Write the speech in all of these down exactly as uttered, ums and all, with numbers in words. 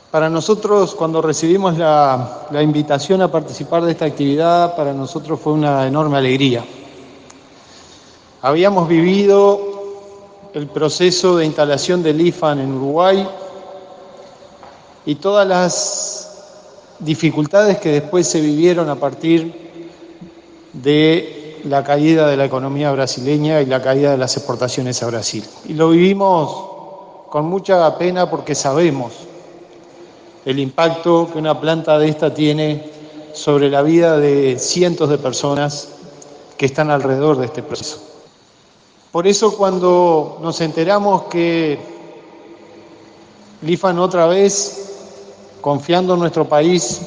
Para nosotros, cuando recibimos la, la invitación a participar de esta actividad, para nosotros fue una enorme alegría. Habíamos vivido el proceso de instalación del I F A N en Uruguay y todas las dificultades que después se vivieron a partir de la caída de la economía brasileña y la caída de las exportaciones a Brasil. Y lo vivimos con mucha pena porque sabemos el impacto que una planta de esta tiene sobre la vida de cientos de personas que están alrededor de este proceso. Por eso, cuando nos enteramos que el I F A N otra vez, confiando en nuestro país,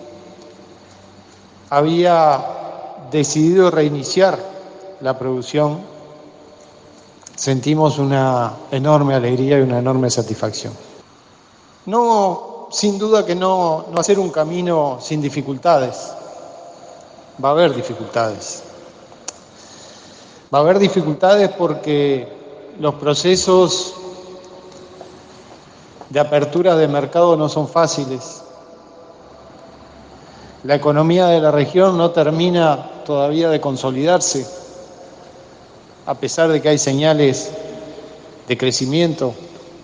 había decidido reiniciar la producción, sentimos una enorme alegría y una enorme satisfacción. No, sin duda que no, no va a ser un camino sin dificultades. Va a haber dificultades. Va a haber dificultades porque los procesos de apertura de mercado no son fáciles. La economía de la región no termina todavía de consolidarse, a pesar de que hay señales de crecimiento.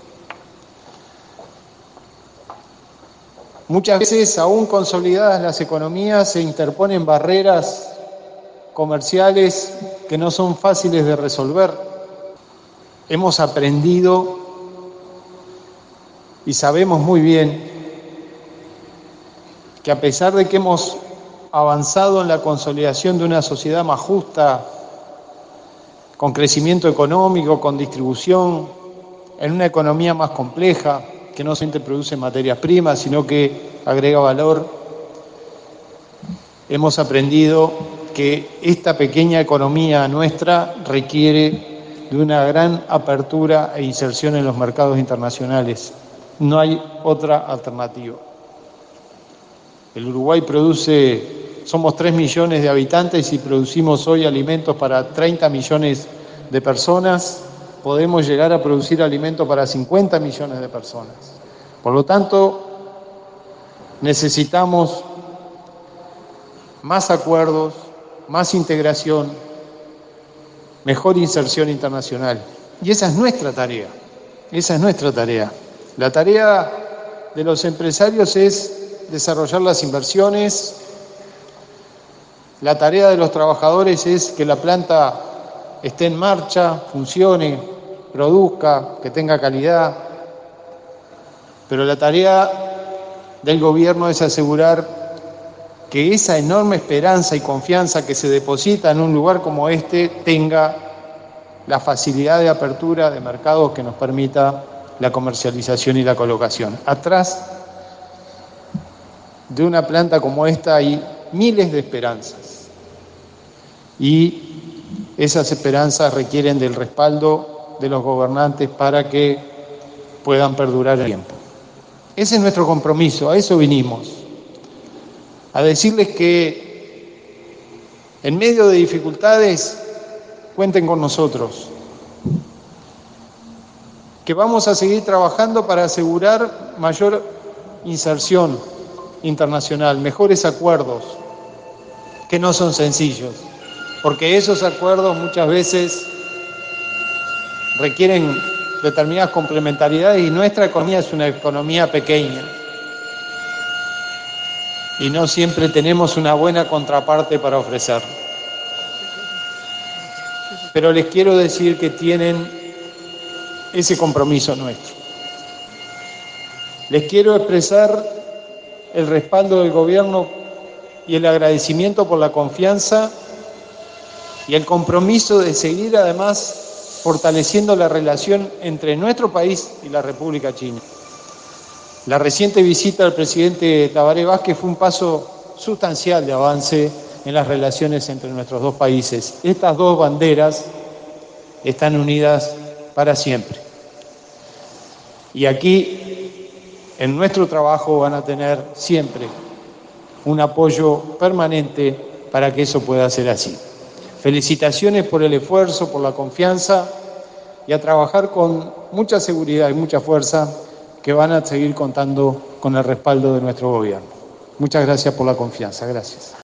Muchas veces, aún consolidadas las economías, se interponen barreras comerciales que no son fáciles de resolver. Hemos aprendido y sabemos muy bien que a pesar de que hemos avanzado en la consolidación de una sociedad más justa, con crecimiento económico, con distribución, en una economía más compleja, que no solamente produce materias primas, sino que agrega valor, hemos aprendido que esta pequeña economía nuestra requiere de una gran apertura e inserción en los mercados internacionales. No hay otra alternativa. El Uruguay produce, somos tres millones de habitantes y producimos hoy alimentos para treinta millones de personas. Podemos llegar a producir alimentos para cincuenta millones de personas. Por lo tanto, necesitamos más acuerdos, más integración, mejor inserción internacional. Y esa es nuestra tarea, esa es nuestra tarea. La tarea de los empresarios es desarrollar las inversiones, la tarea de los trabajadores es que la planta esté en marcha, funcione, produzca, que tenga calidad, pero la tarea del gobierno es asegurar que esa enorme esperanza y confianza que se deposita en un lugar como este tenga la facilidad de apertura de mercados que nos permita la comercialización y la colocación. Atrás de una planta como esta hay miles de esperanzas y esas esperanzas requieren del respaldo de los gobernantes para que puedan perdurar el tiempo. Ese es nuestro compromiso, a eso vinimos, a decirles que en medio de dificultades cuenten con nosotros, que vamos a seguir trabajando para asegurar mayor inserción internacional, mejores acuerdos, que no son sencillos, porque esos acuerdos muchas veces requieren determinadas complementariedades y nuestra economía es una economía pequeña y no siempre tenemos una buena contraparte para ofrecer. Pero les quiero decir que tienen ese compromiso nuestro. Les quiero expresar el respaldo del gobierno y el agradecimiento por la confianza y el compromiso de seguir además fortaleciendo la relación entre nuestro país y la República China. La reciente visita del presidente Tabaré Vázquez fue un paso sustancial de avance en las relaciones entre nuestros dos países. Estas dos banderas están unidas para siempre. Y aquí, en nuestro trabajo, van a tener siempre un apoyo permanente para que eso pueda ser así. Felicitaciones por el esfuerzo, por la confianza y a trabajar con mucha seguridad y mucha fuerza que van a seguir contando con con el respaldo de nuestro gobierno. Muchas gracias por la confianza. Gracias.